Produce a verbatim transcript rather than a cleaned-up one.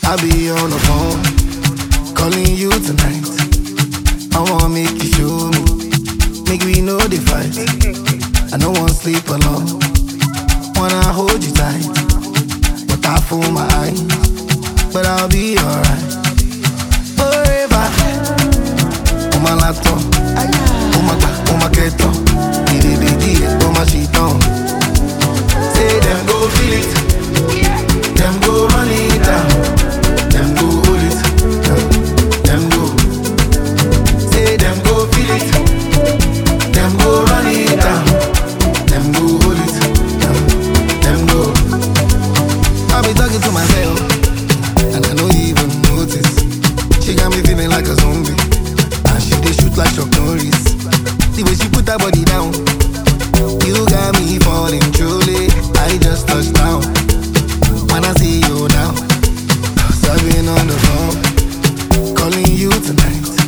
I'll be on the phone, calling you tonight. I wanna make you show me, make we know the fight. I don't wanna sleep alone, wanna hold you tight, but I fool my eyes, but I'll be alright. Forever, on my laptop, on my back, on my keto, baby, baby, on my sheet on. Say them go feel it, them go run it down, them go hold it, them go. Say them go feel it, them go run it down, them go hold it, them go. I be talking to myself, and I don't even notice. She got me feeling like a zombie, and she dey shoot like Chuck Norris. The way she put her body down, you got me falling truly. I just touched down. When I see you now, so I've been on the phone, calling you tonight.